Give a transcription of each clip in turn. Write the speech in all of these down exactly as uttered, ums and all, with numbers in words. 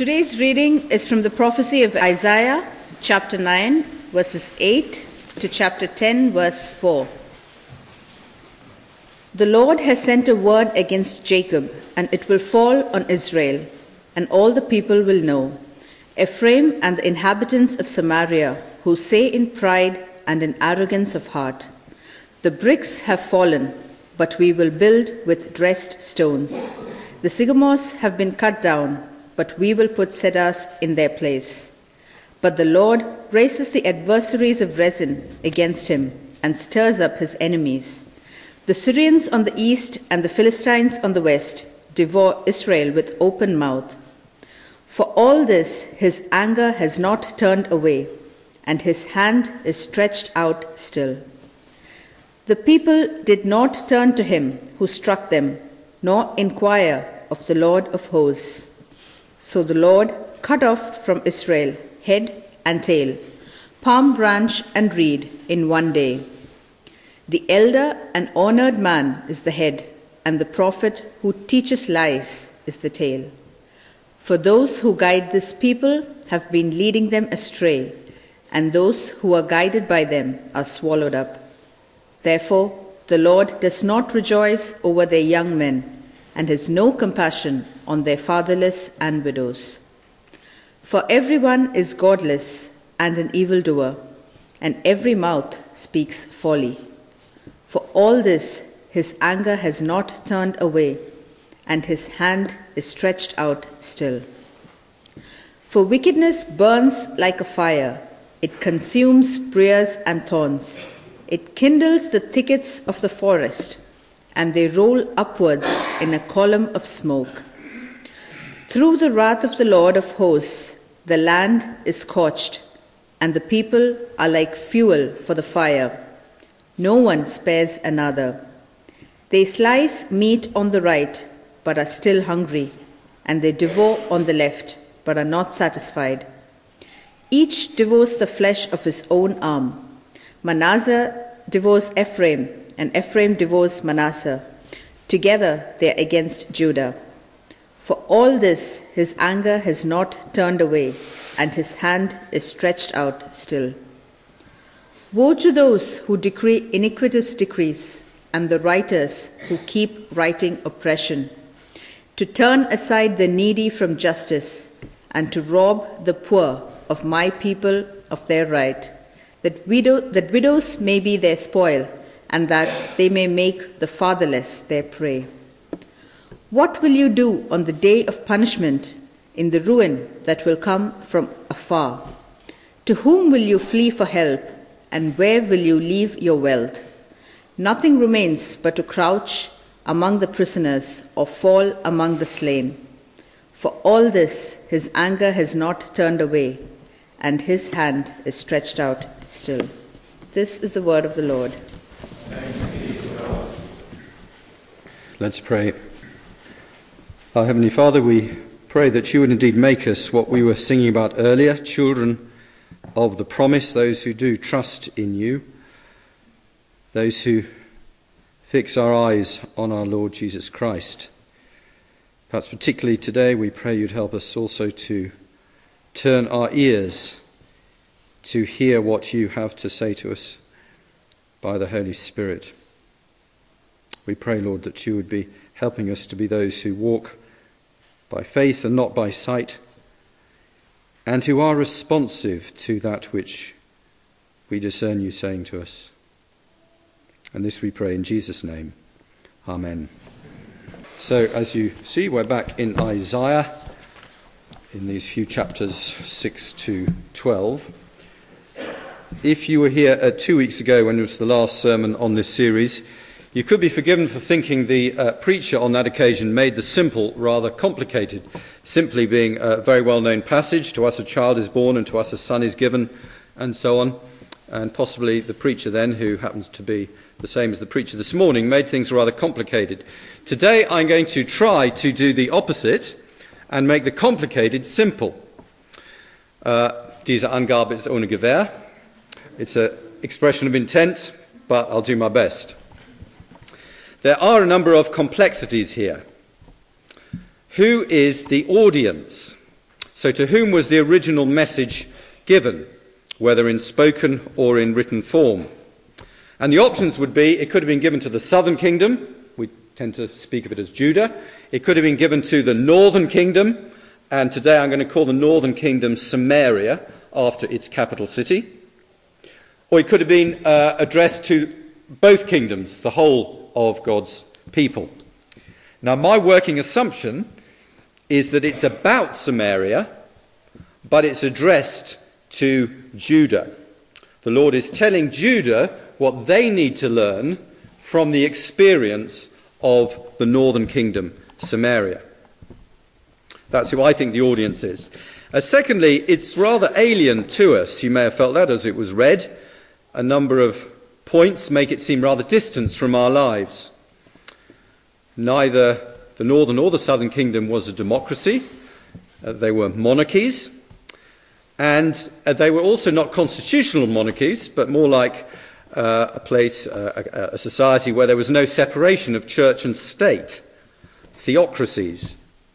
Today's reading is from the prophecy of Isaiah, chapter nine, verses eight to chapter ten, verse four. The Lord has sent a word against Jacob, and it will fall on Israel, and all the people will know. Ephraim and the inhabitants of Samaria, who say in pride and in arrogance of heart, the bricks have fallen, but we will build with dressed stones. The sycamores have been cut down, but we will put cedars in their place. But the Lord raises the adversaries of Rezin against him and stirs up his enemies. The Syrians on the east and the Philistines on the west devour Israel with open mouth. For all this, his anger has not turned away, and his hand is stretched out still. The people did not turn to him who struck them, nor inquire of the Lord of hosts. So the Lord cut off from Israel head and tail, palm branch and reed in one day. The elder and honored man is the head, and the prophet who teaches lies is the tail. For those who guide this people have been leading them astray, and those who are guided by them are swallowed up. Therefore, the Lord does not rejoice over their young men, and has no compassion on their fatherless and widows. For everyone is godless and an evildoer, and every mouth speaks folly. For all this, his anger has not turned away, and his hand is stretched out still. For wickedness burns like a fire. It consumes briars and thorns. It kindles the thickets of the forest, and they roll upwards in a column of smoke. Through the wrath of the Lord of hosts, the land is scorched, and the people are like fuel for the fire. No one spares another. They slice meat on the right, but are still hungry, and they devour on the left, but are not satisfied. Each devours the flesh of his own arm. Manasseh devours Ephraim, and Ephraim devours Manasseh. Together they are against Judah. For all this, his anger has not turned away, and his hand is stretched out still. Woe to those who decree iniquitous decrees, and the writers who keep writing oppression, to turn aside the needy from justice, and to rob the poor of my people of their right, that, widow, that widows may be their spoil, and that they may make the fatherless their prey. What will you do on the day of punishment, in the ruin that will come from afar? To whom will you flee for help, and where will you leave your wealth? Nothing remains but to crouch among the prisoners or fall among the slain. For all this, his anger has not turned away, and his hand is stretched out still. This is the word of the Lord. Thanks be to God. Let's pray. Our Heavenly Father, we pray that you would indeed make us what we were singing about earlier, children of the promise, those who do trust in you, those who fix our eyes on our Lord Jesus Christ. Perhaps particularly today, we pray you'd help us also to turn our ears to hear what you have to say to us by the Holy Spirit. We pray, Lord, that you would be helping us to be those who walk by faith and not by sight, and who are responsive to that which we discern you saying to us. And this we pray in Jesus' name. Amen. So, as you see, we're back in Isaiah, in these few chapters six to twelve. If you were here uh, two weeks ago when it was the last sermon on this series, you could be forgiven for thinking the uh, preacher on that occasion made the simple rather complicated, simply being a very well-known passage, to us a child is born and to us a son is given, and so on. And possibly the preacher then, who happens to be the same as the preacher this morning, made things rather complicated. Today I'm going to try to do the opposite and make the complicated simple. Uh, diese Angabe ist ohne Gewähr. It's an expression of intent, but I'll do my best. There are a number of complexities here. Who is the audience? So to whom was the original message given, whether in spoken or in written form? And the options would be, it could have been given to the southern kingdom. We tend to speak of it as Judah. It could have been given to the northern kingdom. And today I'm going to call the northern kingdom Samaria, after its capital city. Or it could have been uh, addressed to both kingdoms, the whole of God's people. Now, my working assumption is that it's about Samaria, but it's addressed to Judah. The Lord is telling Judah what they need to learn from the experience of the northern kingdom, Samaria. That's who I think the audience is. Uh, secondly, it's rather alien to us. You may have felt that as it was read. A number of points make it seem rather distant from our lives. Neither the northern or the southern kingdom was a democracy. Uh, they were monarchies. And uh, they were also not constitutional monarchies, but more like uh, a place, uh, a, a society where there was no separation of church and state. Theocracies.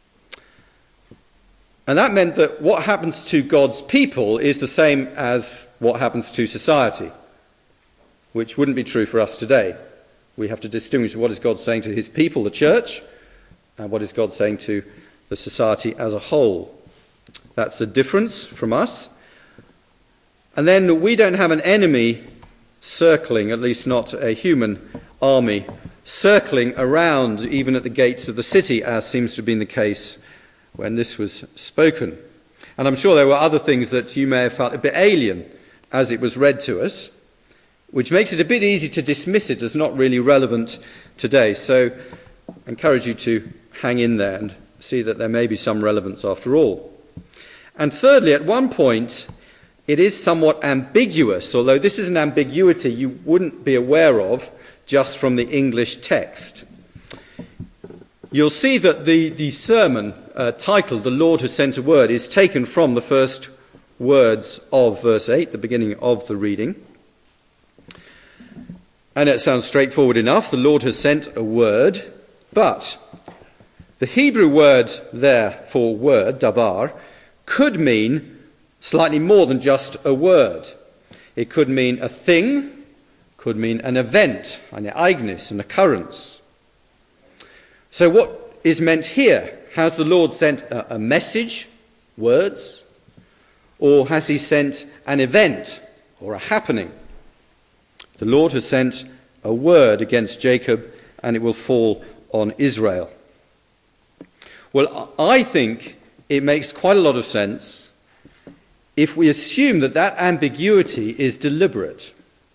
And that meant that what happens to God's people is the same as what happens to society, which wouldn't be true for us today. We have to distinguish what is God saying to his people, the church, and what is God saying to the society as a whole. That's a difference from us. And then we don't have an enemy circling, at least not a human army, circling around even at the gates of the city, as seems to have been the case when this was spoken. And I'm sure there were other things that you may have felt a bit alien as it was read to us, which makes it a bit easy to dismiss it as not really relevant today. So I encourage you to hang in there and see that there may be some relevance after all. And thirdly, at one point, it is somewhat ambiguous, although this is an ambiguity you wouldn't be aware of just from the English text. You'll see that the, the sermon uh, titled, "The Lord Has Sent a Word," is taken from the first words of verse eight, the beginning of the reading. And it sounds straightforward enough. The Lord has sent a word, but the Hebrew word there for word, davar, could mean slightly more than just a word. It could mean a thing, could mean an event, an ereignis, an occurrence. So what is meant here? Has the Lord sent a, a message, words, or has he sent an event or a happening? The Lord has sent a word against Jacob, and it will fall on Israel. Well, I think it makes quite a lot of sense if we assume that that ambiguity is deliberate.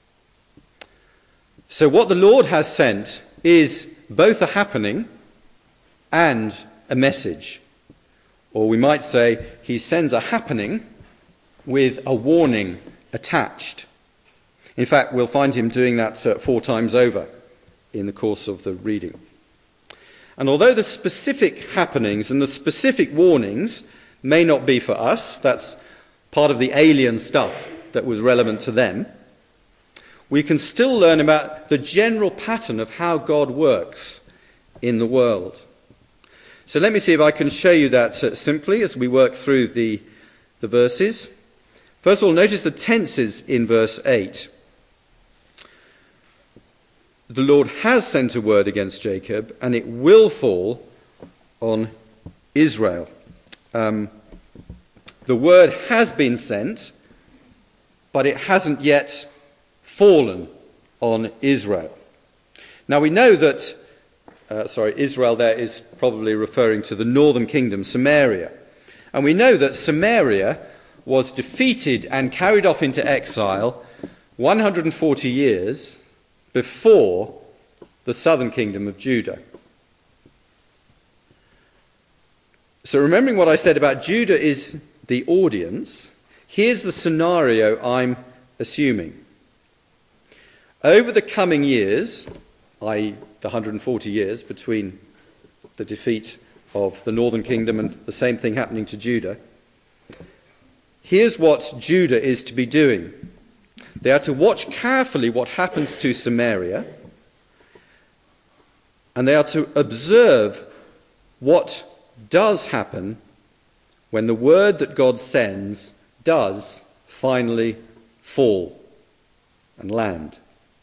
So what the Lord has sent is both a happening and a message. Or we might say he sends a happening with a warning attached. In fact, we'll find him doing that uh, four times over in the course of the reading. And although the specific happenings and the specific warnings may not be for us, that's part of the alien stuff that was relevant to them, we can still learn about the general pattern of how God works in the world. So let me see if I can show you that uh, simply as we work through the, the verses. First of all, notice the tenses in verse eight. The Lord has sent a word against Jacob, and it will fall on Israel. Um, the word has been sent, but it hasn't yet fallen on Israel. Now we know that, uh, sorry, Israel there is probably referring to the northern kingdom, Samaria. And we know that Samaria was defeated and carried off into exile one hundred forty years before the southern kingdom of Judah. So remembering what I said about Judah is the audience, here's the scenario I'm assuming. Over the coming years, that is the one hundred forty years between the defeat of the northern kingdom and the same thing happening to Judah, here's what Judah is to be doing. They are to watch carefully what happens to Samaria, and they are to observe what does happen when the word that God sends does finally fall and land.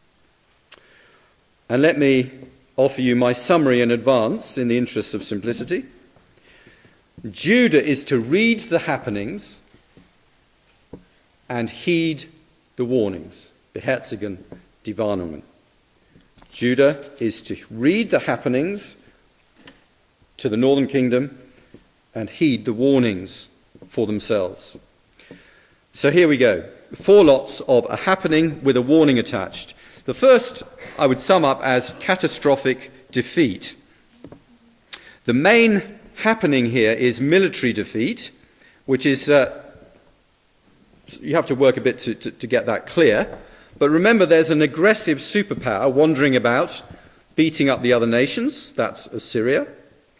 And let me offer you my summary in advance in the interests of simplicity. Judah is to read the happenings and heed the warnings. Beherzigen die Warnungen. Judah is to read the happenings to the northern kingdom and heed the warnings for themselves. So here we go. Four lots of a happening with a warning attached. The first I would sum up as catastrophic defeat. The main happening here is military defeat, which is, uh, you have to work a bit to, to, to get that clear. But remember, there's an aggressive superpower wandering about, beating up the other nations. That's Assyria.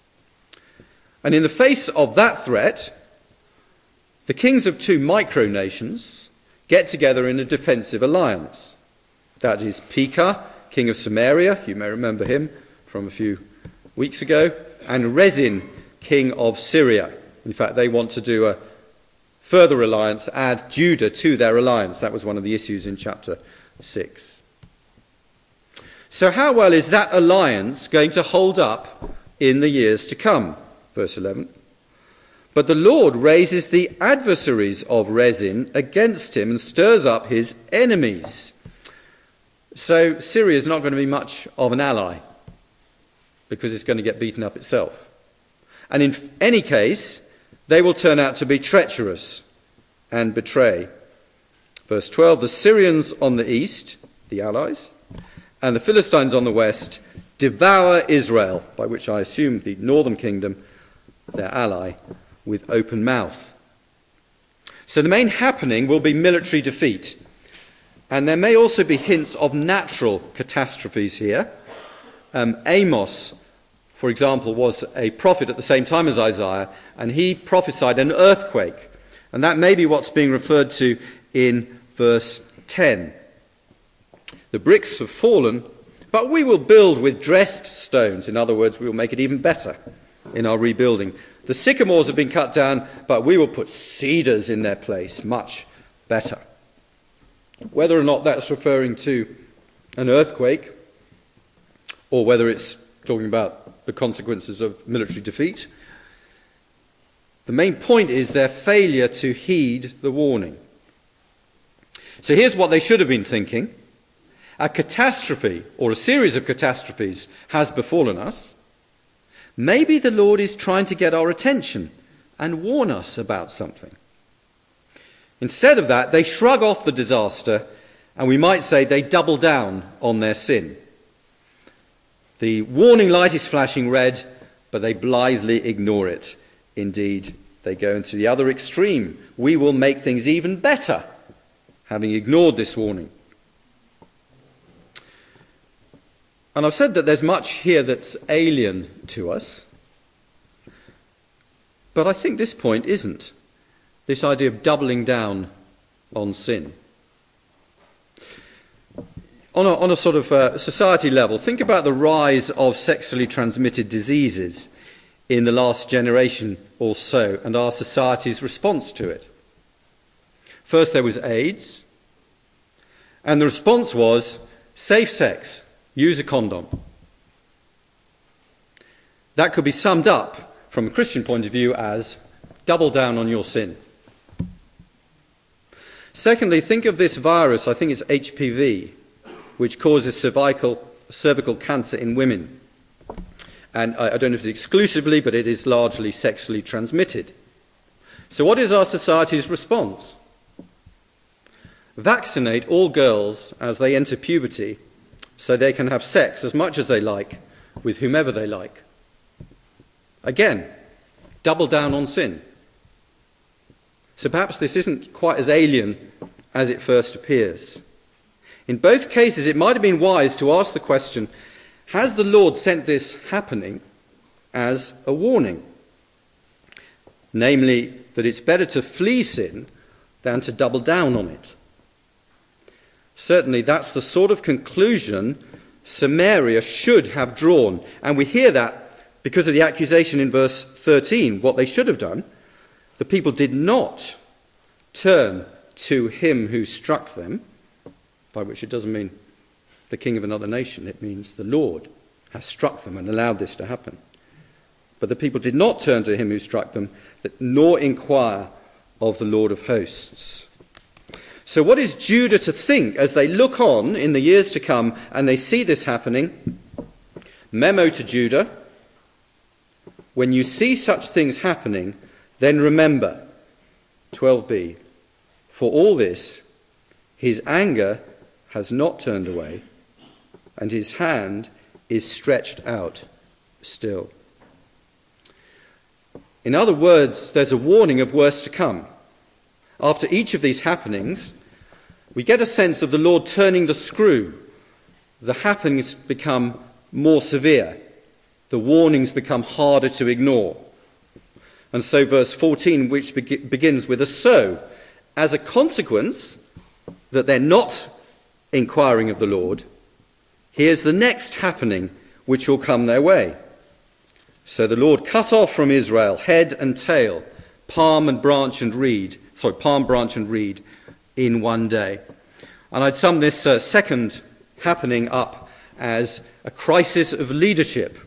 And in the face of that threat, the kings of two micronations get together in a defensive alliance. That is Pekah, king of Samaria, you may remember him from a few weeks ago, and Rezin, king of Syria. In fact, they want to do a further alliance, add Judah to their alliance. That was one of the issues in chapter six. So how well is that alliance going to hold up in the years to come? Verse eleven. But the Lord raises the adversaries of Rezin against him and stirs up his enemies. So Syria is not going to be much of an ally because it's going to get beaten up itself. And in any case, they will turn out to be treacherous and betray. Verse twelve, the Syrians on the east, the allies, and the Philistines on the west devour Israel, by which I assume the northern kingdom, their ally, with open mouth. So the main happening will be military defeat. And there may also be hints of natural catastrophes here. Um, Amos, for example, was a prophet at the same time as Isaiah, and he prophesied an earthquake. And that may be what's being referred to in verse ten. The bricks have fallen, but we will build with dressed stones. In other words, we will make it even better in our rebuilding. The sycamores have been cut down, but we will put cedars in their place, much better. Whether or not that's referring to an earthquake, or whether it's talking about the consequences of military defeat, the main point is their failure to heed the warning. So here's what they should have been thinking. A catastrophe, or a series of catastrophes, has befallen us. Maybe the Lord is trying to get our attention and warn us about something. Instead of that, they shrug off the disaster, and we might say they double down on their sin. The warning light is flashing red, but they blithely ignore it. Indeed, they go into the other extreme. We will make things even better, having ignored this warning. And I've said that there's much here that's alien to us, but I think this point isn't. This idea of doubling down on sin. On a, on a sort of uh, society level, think about the rise of sexually transmitted diseases in the last generation or so, and our society's response to it. First there was AIDS, and the response was safe sex, use a condom. That could be summed up from a Christian point of view as double down on your sin. Secondly, think of this virus, I think it's H P V, which causes cervical, cervical cancer in women. And I, I don't know if it's exclusively, but it is largely sexually transmitted. So what is our society's response? Vaccinate all girls as they enter puberty so they can have sex as much as they like with whomever they like. Again, double down on sin. So perhaps this isn't quite as alien as it first appears. In both cases, it might have been wise to ask the question, has the Lord sent this happening as a warning? Namely, that it's better to flee sin than to double down on it. Certainly, that's the sort of conclusion Samaria should have drawn. And we hear that because of the accusation in verse thirteen, what they should have done. the people did not turn to him who struck them, by which it doesn't mean the king of another nation, it means the Lord has struck them and allowed this to happen. But the people did not turn to him who struck them, nor inquire of the Lord of hosts. So what is Judah to think as they look on in the years to come and they see this happening? Memo to Judah: when you see such things happening, then remember, twelve b, for all this, his anger has not turned away, and his hand is stretched out still. In other words, there's a warning of worse to come. After each of these happenings, we get a sense of the Lord turning the screw. The happenings become more severe. The warnings become harder to ignore. And so verse fourteen, which be- begins with a so, as a consequence that they're not inquiring of the Lord, here's the next happening which will come their way. So the Lord cut off from Israel head and tail, palm and branch and reed, sorry, palm, branch and reed in one day. And I'd sum this uh, second happening up as a crisis of leadership.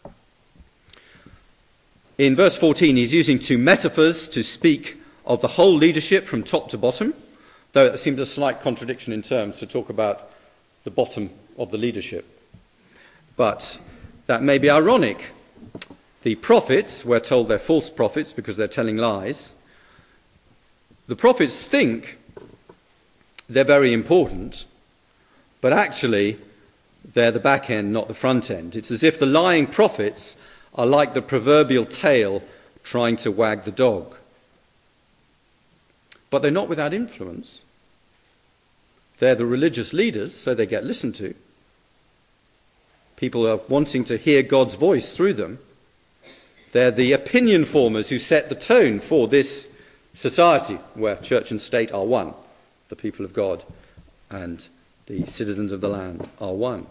In verse fourteen, he's using two metaphors to speak of the whole leadership from top to bottom, though it seems a slight contradiction in terms to talk about the bottom of the leadership. But that may be ironic. The prophets, we're told they're false prophets because they're telling lies. The prophets think they're very important, but actually they're the back end, not the front end. It's as if the lying prophets are like the proverbial tail trying to wag the dog. But they're not without influence. They're the religious leaders, so they get listened to. People are wanting to hear God's voice through them. They're the opinion formers who set the tone for this society where church and state are one. The people of God and the citizens of the land are one.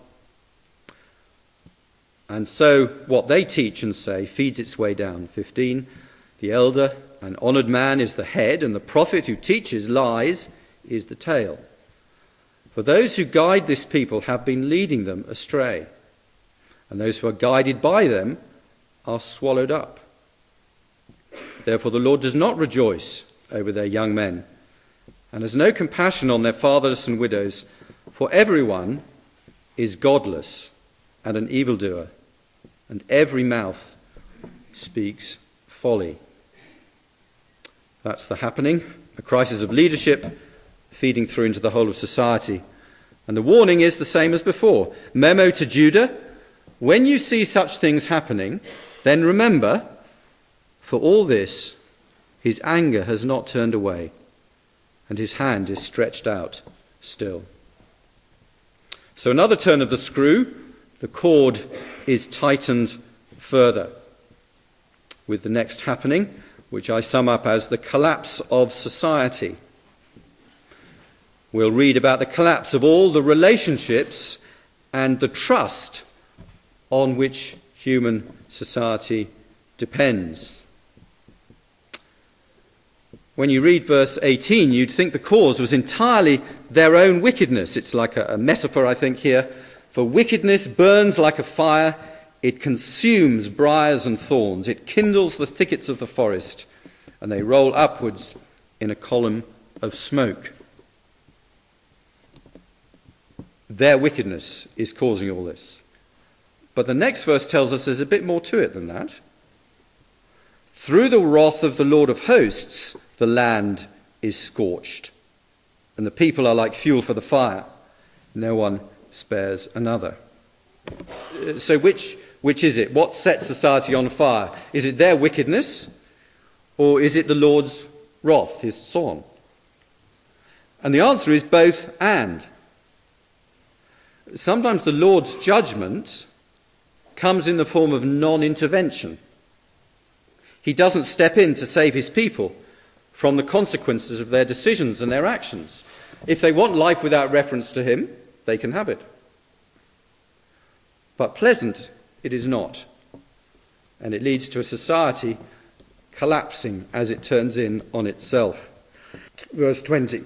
And so what they teach and say feeds its way down. fifteen, the elder and honoured man is the head, and the prophet who teaches lies is the tail. For those who guide this people have been leading them astray, and those who are guided by them are swallowed up. Therefore the Lord does not rejoice over their young men, and has no compassion on their fatherless and widows, for everyone is godless and an evildoer, and every mouth speaks folly. That's the happening, a crisis of leadership feeding through into the whole of society. And the warning is the same as before. Memo to Judah: when you see such things happening, then remember, for all this, his anger has not turned away, and his hand is stretched out still. So another turn of the screw, the cord is tightened further with the next happening, which I sum up as the collapse of society. We'll read about the collapse of all the relationships and the trust on which human society depends. When you read verse eighteen, you'd think the cause was entirely their own wickedness. It's like a, a metaphor, I think, here. For wickedness burns like a fire. It consumes briars and thorns. It kindles the thickets of the forest, and they roll upwards in a column of smoke. Their wickedness is causing all this. But the next verse tells us there's a bit more to it than that. Through the wrath of the Lord of hosts, the land is scorched, and the people are like fuel for the fire. No one spares another. So which, which is it? What sets society on fire? Is it their wickedness, or is it the Lord's wrath, his son? And the answer is both and. Sometimes the Lord's judgment comes in the form of non-intervention. He doesn't step in to save his people from the consequences of their decisions and their actions. If they want life without reference to him, they can have it. But pleasant it is not, and it leads to a society collapsing as it turns in on itself. Verse twenty.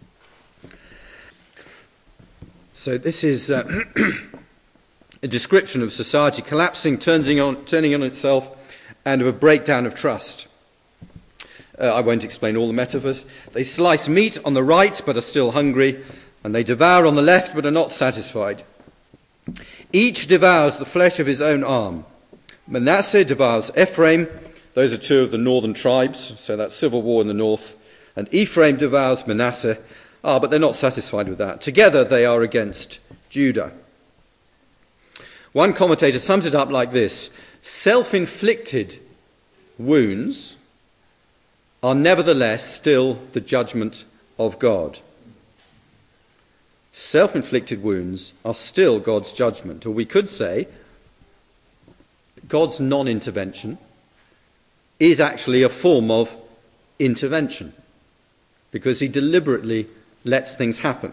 So this is uh, a description of society collapsing, turning on, turning on itself, and of a breakdown of trust. Uh, I won't explain all the metaphors. They slice meat on the right but are still hungry, and they devour on the left but are not satisfied. Each devours the flesh of his own arm. Manasseh devours Ephraim. Those are two of the northern tribes, so that's civil war in the north. And Ephraim devours Manasseh. Ah, but they're not satisfied with that. Together they are against Judah. One commentator sums it up like this: self-inflicted wounds are nevertheless still the judgment of God. Self-inflicted wounds are still God's judgment. Or we could say God's non-intervention is actually a form of intervention, because he deliberately lets things happen.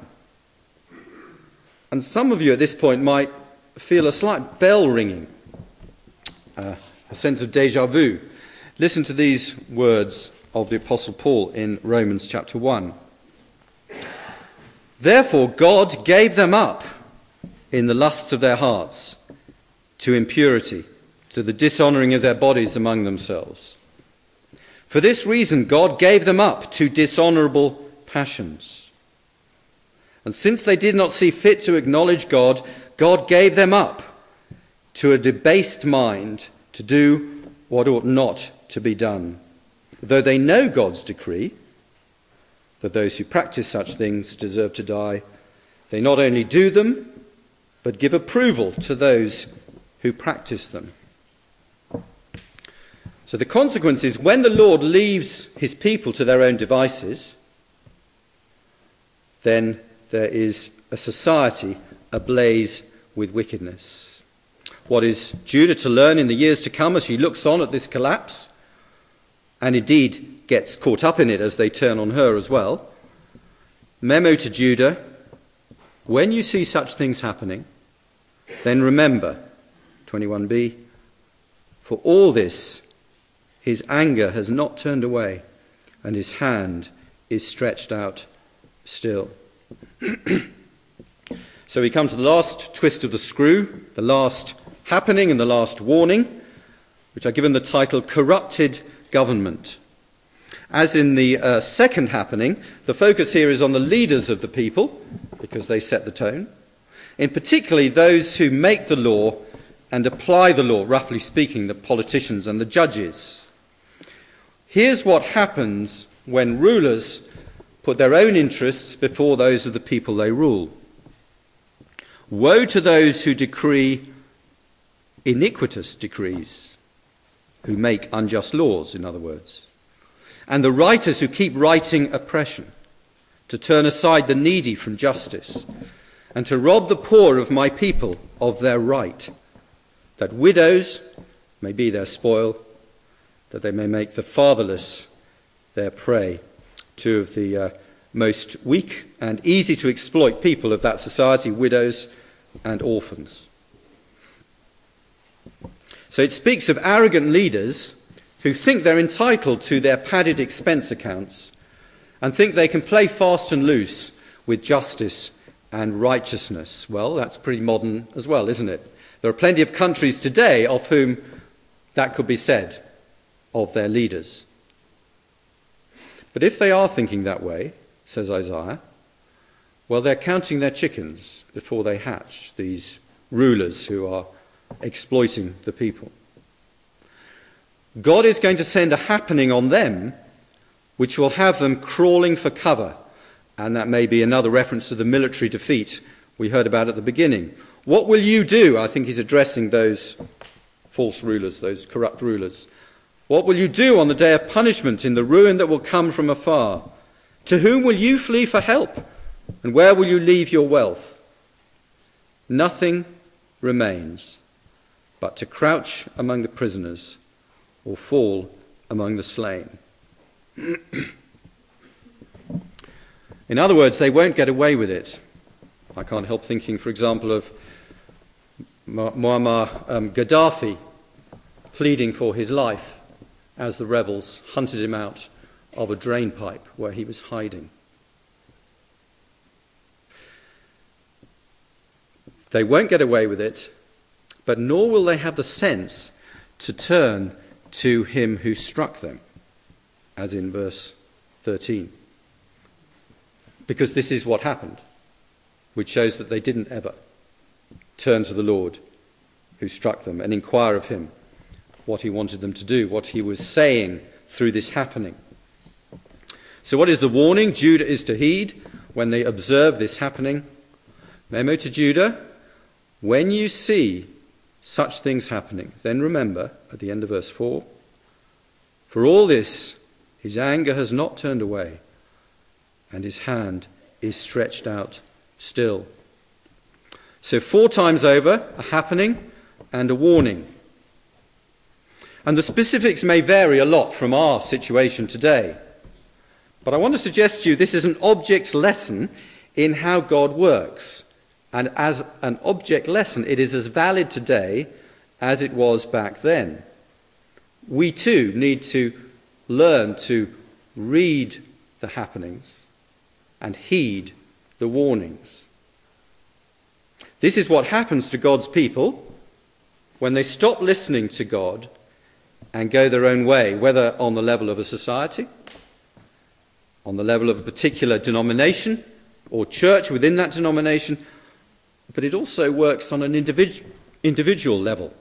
And some of you at this point might feel a slight bell ringing, uh, a sense of déjà vu. Listen to these words of the Apostle Paul in Romans chapter one. Therefore God gave them up in the lusts of their hearts to impurity, to the dishonouring of their bodies among themselves. For this reason God gave them up to dishonourable passions. And since they did not see fit to acknowledge God, God gave them up to a debased mind to do what ought not to be done. Though they know God's decree, that those who practice such things deserve to die, they not only do them, but give approval to those who practice them. So the consequence is, when the Lord leaves his people to their own devices, then there is a society ablaze with wickedness. What is Judah to learn in the years to come as she looks on at this collapse, and indeed gets caught up in it as they turn on her as well? Memo to Judah: when you see such things happening, then remember, twenty-one b, for all this his anger has not turned away, and his hand is stretched out still. So we come to the last twist of the screw, the last happening and the last warning, which are given the title Corrupted Government. As in the uh, second happening, the focus here is on the leaders of the people, because they set the tone, in particularly those who make the law and apply the law, roughly speaking, the politicians and the judges. Here's what happens when rulers put their own interests before those of the people they rule. Woe to those who decree iniquitous decrees, who make unjust laws, in other words, and the writers who keep writing oppression, to turn aside the needy from justice, and to rob the poor of my people of their right, that widows may be their spoil, that they may make the fatherless their prey. Two of the uh, most weak and easy to exploit people of that society, widows and orphans. So it speaks of arrogant leaders who think they're entitled to their padded expense accounts and think they can play fast and loose with justice and righteousness. Well, that's pretty modern as well, isn't it? There are plenty of countries today of whom that could be said of their leaders. But if they are thinking that way, says Isaiah, well, they're counting their chickens before they hatch, these rulers who are exploiting the people. God is going to send a happening on them which will have them crawling for cover. And that may be another reference to the military defeat we heard about at the beginning. What will you do? I think he's addressing those false rulers, those corrupt rulers. What will you do on the day of punishment in the ruin that will come from afar? To whom will you flee for help? And where will you leave your wealth? Nothing remains but to crouch among the prisoners or fall among the slain. In other words, they won't get away with it. I can't help thinking, for example, of Muammar um, Gaddafi pleading for his life as the rebels hunted him out of a drain pipe where he was hiding. They won't get away with it, but nor will they have the sense to turn to him who struck them, as in verse thirteen. Because this is what happened, which shows that they didn't ever turn to the Lord who struck them and inquire of him what he wanted them to do, what he was saying through this happening. So what is the warning Judah is to heed when they observe this happening? Memo to Judah: when you see such things happening, then remember, at the end of verse four, for all this his anger has not turned away, and his hand is stretched out still. So four times over, a happening and a warning. And the specifics may vary a lot from our situation today. But I want to suggest to you this is an object lesson in how God works. And as an object lesson, it is as valid today as it was back then. We too need to learn to read the happenings and heed the warnings. This is what happens to God's people when they stop listening to God and go their own way, whether on the level of a society, on the level of a particular denomination or church within that denomination, but it also works on an individu- individual level.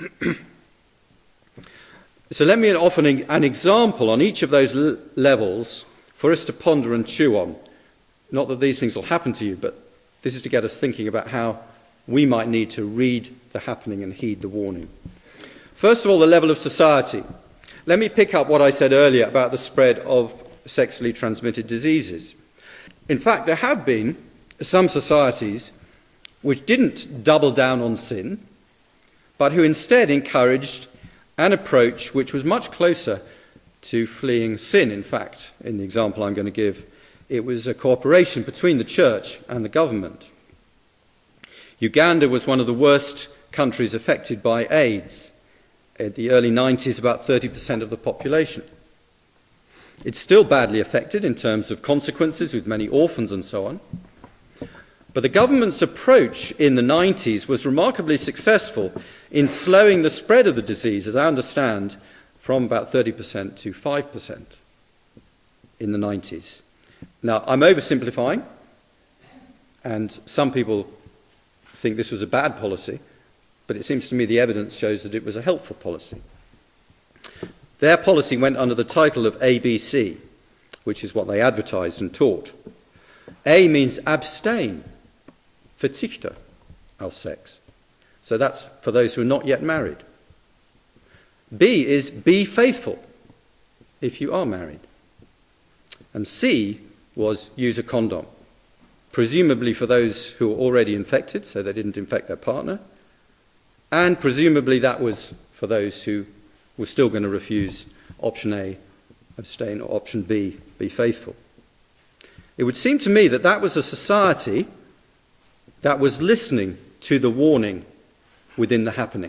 So let me offer an, an example on each of those l- levels for us to ponder and chew on. Not that these things will happen to you, but this is to get us thinking about how we might need to read the happening and heed the warning. First of all, the level of society. Let me pick up what I said earlier about the spread of sexually transmitted diseases. In fact, there have been some societies which didn't double down on sin, but who instead encouraged an approach which was much closer to fleeing sin. In fact, in the example I'm going to give, it was a cooperation between the church and the government. Uganda was one of the worst countries affected by AIDS. In the early nineties, about thirty percent of the population. It's still badly affected in terms of consequences, with many orphans and so on. But the government's approach in the nineties was remarkably successful in slowing the spread of the disease, as I understand, from about thirty percent to five percent in the nineties. Now, I'm oversimplifying, and some people think this was a bad policy, but it seems to me the evidence shows that it was a helpful policy. Their policy went under the title of A B C, which is what they advertised and taught. A means abstain, verzichte auf Sex. So that's for those who are not yet married. B is be faithful if you are married. And C was use a condom, presumably for those who were already infected, so they didn't infect their partner. And presumably that was for those who were still going to refuse option A, abstain, or option B, be faithful. It would seem to me that that was a society that was listening to the warning within the happening.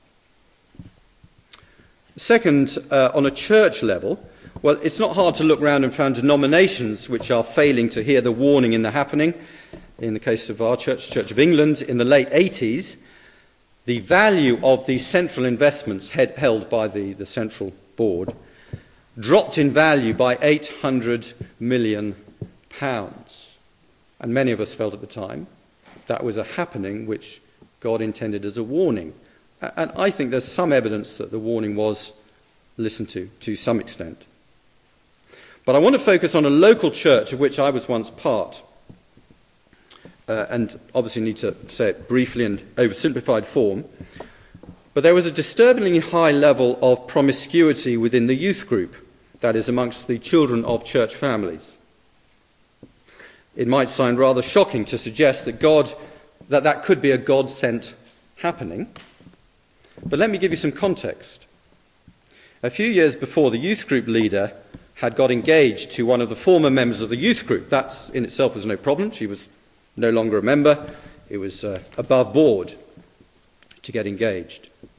Second, uh, on a church level, well, it's not hard to look around and find denominations which are failing to hear the warning in the happening. In the case of our church, Church of England, in the late eighties, the value of the central investments head, held by the, the central board dropped in value by eight hundred million pounds. And many of us felt at the time that was a happening which God intended as a warning. And I think there's some evidence that the warning was listened to, to some extent. But I want to focus on a local church of which I was once part. Uh, and obviously need to say it briefly and oversimplified form. But there was a disturbingly high level of promiscuity within the youth group, that is, amongst the children of church families. It might sound rather shocking to suggest that God, that that could be a God-sent happening. But let me give you some context. A few years before, the youth group leader had got engaged to one of the former members of the youth group. That in itself was no problem. She was no longer a member. It was uh, above board to get engaged.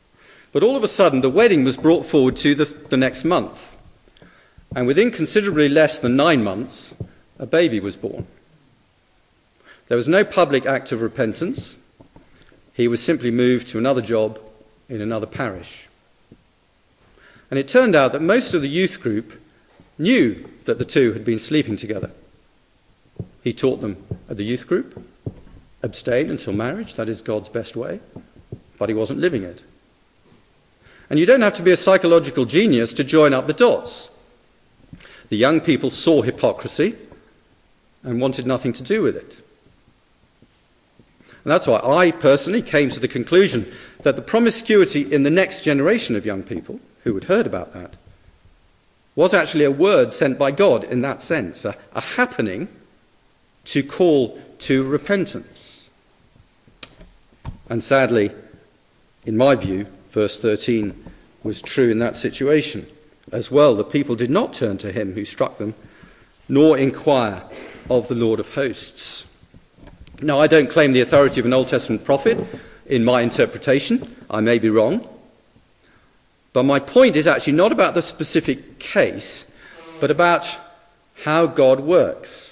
But all of a sudden, the wedding was brought forward to the, the next month. And within considerably less than nine months, a baby was born. There was no public act of repentance. He was simply moved to another job in another parish. And it turned out that most of the youth group knew that the two had been sleeping together. He taught them at the youth group, abstain until marriage, that is God's best way, but he wasn't living it. And you don't have to be a psychological genius to join up the dots. The young people saw hypocrisy and wanted nothing to do with it. And that's why I personally came to the conclusion that the promiscuity in the next generation of young people who had heard about that was actually a word sent by God in that sense, a, a happening to call to repentance. And sadly, in my view, verse thirteen was true in that situation as well. The people did not turn to him who struck them, nor inquire of the Lord of hosts. Now, I don't claim the authority of an Old Testament prophet in my interpretation. I may be wrong. But my point is actually not about the specific case, but about how God works.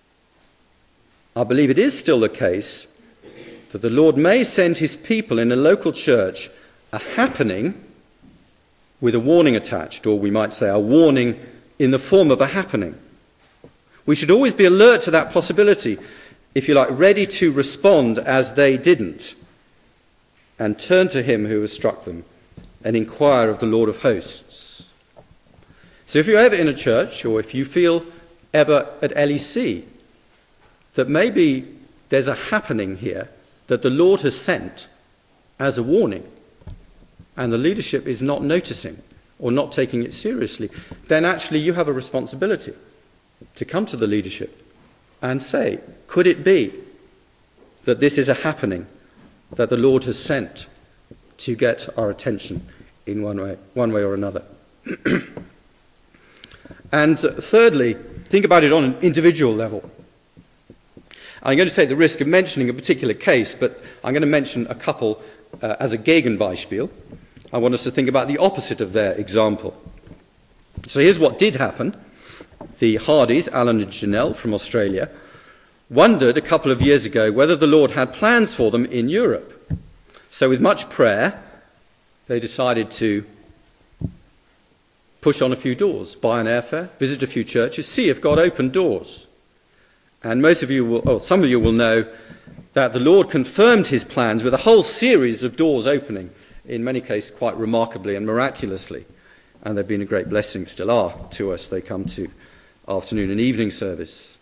I believe it is still the case that the Lord may send his people in a local church a happening with a warning attached, or we might say a warning in the form of a happening. We should always be alert to that possibility, if you like, ready to respond as they didn't, and turn to him who has struck them and inquire of the Lord of hosts. So if you're ever in a church, or if you feel ever at L E C, that maybe there's a happening here that the Lord has sent as a warning, and the leadership is not noticing or not taking it seriously, then actually you have a responsibility to come to the leadership and say, could it be that this is a happening that the Lord has sent to get our attention in one way, one way or another? And thirdly, think about it on an individual level. I'm going to take the risk of mentioning a particular case, but I'm going to mention a couple uh, as a Gegenbeispiel. I want us to think about the opposite of their example. So here's what did happen. The Hardys, Alan and Janelle from Australia, wondered a couple of years ago whether the Lord had plans for them in Europe. So with much prayer, they decided to push on a few doors, buy an airfare, visit a few churches, see if God opened doors. And most of you will, or some of you will know that the Lord confirmed his plans with a whole series of doors opening, in many cases quite remarkably and miraculously. And they've been a great blessing, still are, to us. They come to afternoon and evening service.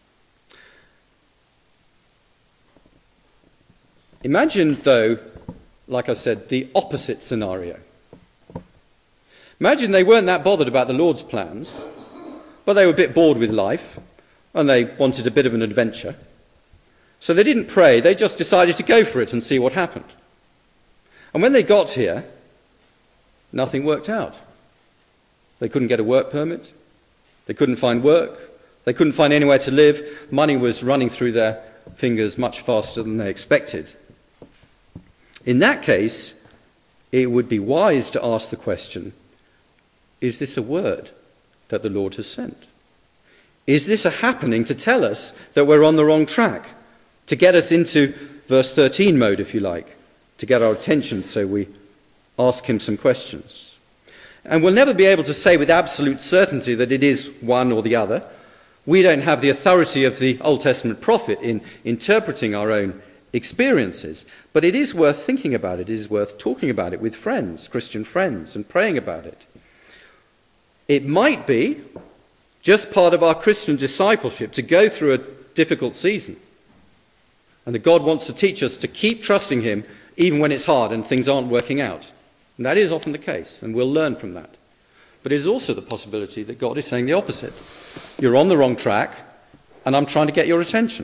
Imagine, though, like I said, the opposite scenario. Imagine they weren't that bothered about the Lord's plans, but they were a bit bored with life, and they wanted a bit of an adventure. So they didn't pray, they just decided to go for it and see what happened. And when they got here, nothing worked out. They couldn't get a work permit, they couldn't find work, they couldn't find anywhere to live, money was running through their fingers much faster than they expected. In that case, it would be wise to ask the question, is this a word that the Lord has sent? Is this a happening to tell us that we're on the wrong track? To get us into verse thirteen mode, if you like, to get our attention so we ask him some questions. And we'll never be able to say with absolute certainty that it is one or the other. We don't have the authority of the Old Testament prophet in interpreting our own experiences, but it is worth thinking about it. It is worth talking about it with friends, Christian friends, and praying about it. It might be just part of our Christian discipleship to go through a difficult season, and that God wants to teach us to keep trusting him even when it's hard and things aren't working out. And that is often the case, and we'll learn from that. But it is also the possibility that God is saying the opposite. You're on the wrong track, and I'm trying to get your attention.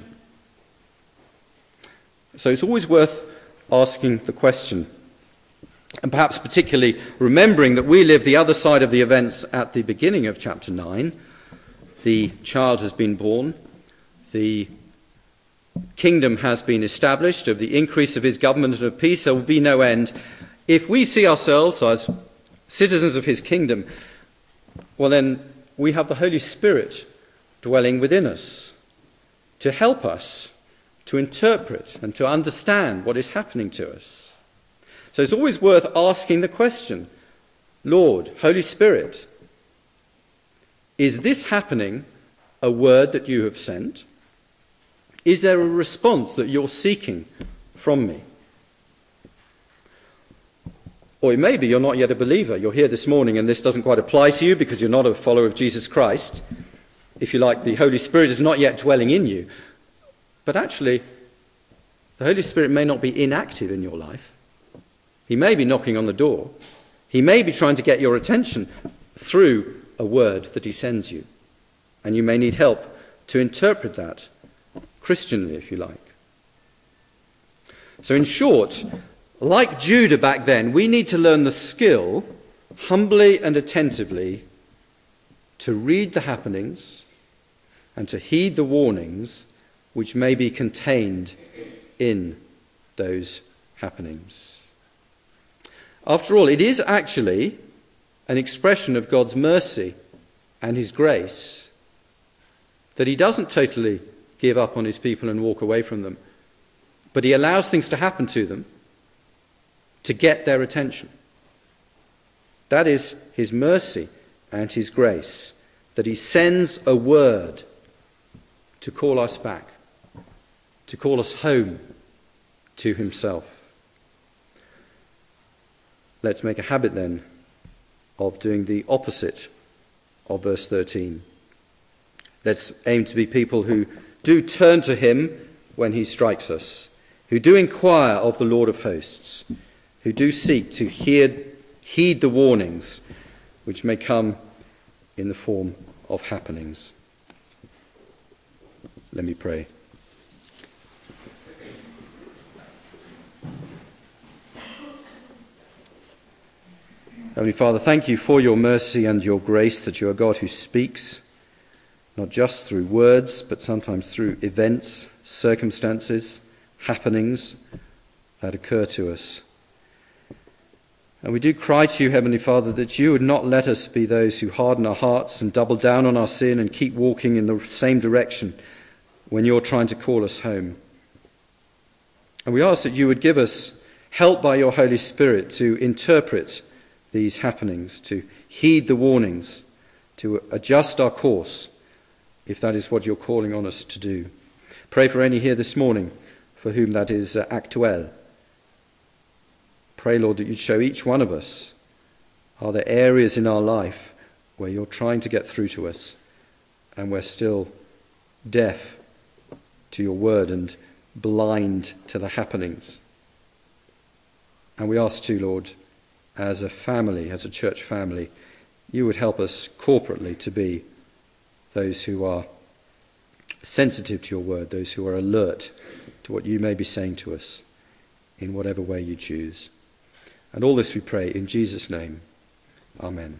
So it's always worth asking the question, and perhaps particularly remembering that we live the other side of the events at the beginning of chapter nine. The child has been born, the kingdom has been established, of the increase of his government and of peace there will be no end. If we see ourselves as citizens of his kingdom, well then we have the Holy Spirit dwelling within us to help us to interpret and to understand what is happening to us. So it's always worth asking the question, Lord, Holy Spirit, is this happening a word that you have sent? Is there a response that you're seeking from me? Or it may be you're not yet a believer. You're here this morning and this doesn't quite apply to you because you're not a follower of Jesus Christ. If you like, the Holy Spirit is not yet dwelling in you. But actually, the Holy Spirit may not be inactive in your life. He may be knocking on the door. He may be trying to get your attention through a word that he sends you. And you may need help to interpret that Christianly, if you like. So in short, like Judah back then, we need to learn the skill, humbly and attentively, to read the happenings and to heed the warnings which may be contained in those happenings. After all, it is actually an expression of God's mercy and his grace that he doesn't totally give up on his people and walk away from them, but he allows things to happen to them to get their attention. That is his mercy and his grace, that he sends a word to call us back, to call us home to himself. Let's make a habit then of doing the opposite of verse thirteen. Let's aim to be people who do turn to him when he strikes us, who do inquire of the Lord of hosts, who do seek to hear, heed the warnings which may come in the form of happenings. Let me pray. Heavenly Father, thank you for your mercy and your grace, that you are God who speaks, not just through words, but sometimes through events, circumstances, happenings that occur to us. And we do cry to you, Heavenly Father, that you would not let us be those who harden our hearts and double down on our sin and keep walking in the same direction when you're trying to call us home. And we ask that you would give us help by your Holy Spirit to interpret these happenings, to heed the warnings, to adjust our course, if that is what you're calling on us to do. Pray for any here this morning for whom that is uh, actuel. Pray, Lord, that you'd show each one of us, are there areas in our life where you're trying to get through to us and we're still deaf to your word and blind to the happenings. And we ask too, Lord, as a family, as a church family, you would help us corporately to be those who are sensitive to your word, those who are alert to what you may be saying to us in whatever way you choose. And all this we pray in Jesus' name. Amen.